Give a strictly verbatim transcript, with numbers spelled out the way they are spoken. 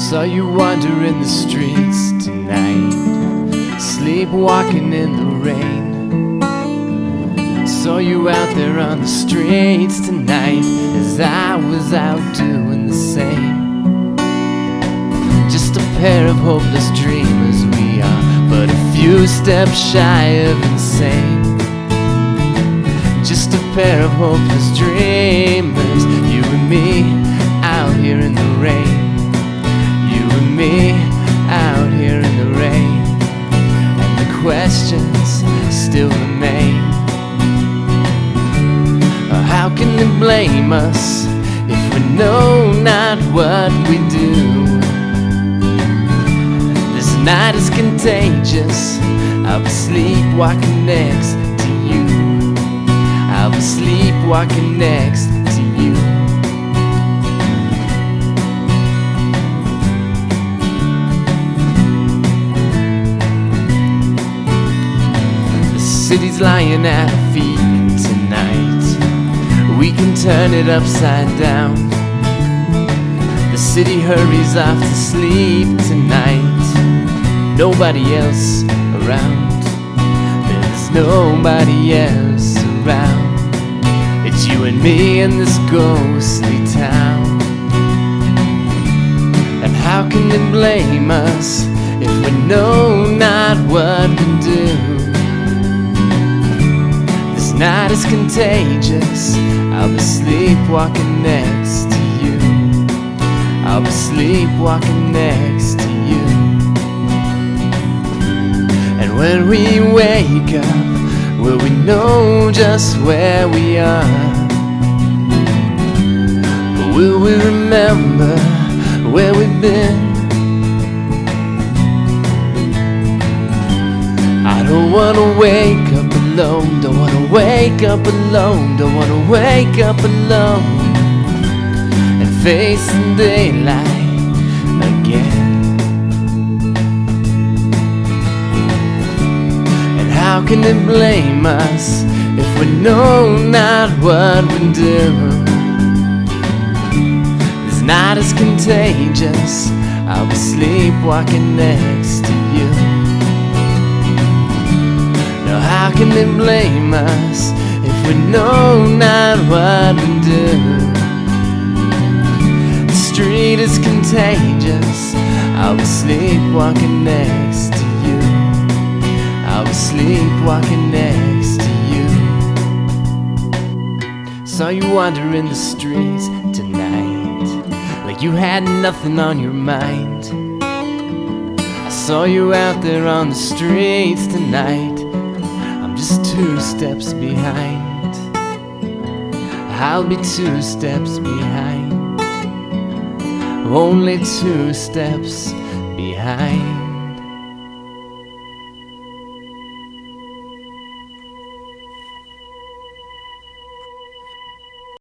Saw you wandering the streets tonight, sleepwalking in the rain. Saw you out there on the streets tonight, as I was out doing the same. Just a pair of hopeless dreamers we are, but a few steps shy of insane. Just a pair of hopeless dreamers, you and me, out here in the rain. You and me, out here in the rain. And the questions still remain. How can they blame us if we know not what we do? This night is contagious. I'll be sleepwalking next to you. I'll be sleepwalking next to you. The city's lying at our feet tonight. We can turn it upside down. The city hurries off to sleep tonight. Nobody else around. There's nobody else around. It's you and me in this ghostly town. And how can they blame us if we know not what we do? This night is contagious. I'll be sleepwalking next to you. I'll be sleepwalking next to you. And when we wake up, will we know just where we are? Or will we remember where we've been? I don't wanna wake up alone, don't wanna wake up alone, don't wanna wake up alone and face the daylight again. And how can they blame us if we know not what we do? This night is contagious. I'll be sleepwalking next to you. How can they blame us if we know not what we do? The street is contagious. I'll be sleepwalking next to you. I'll be sleepwalking next to you. Saw you wandering the streets tonight, like you had nothing on your mind. I saw you out there on the streets tonight, just two steps behind. I'll be two steps behind. Only two steps behind.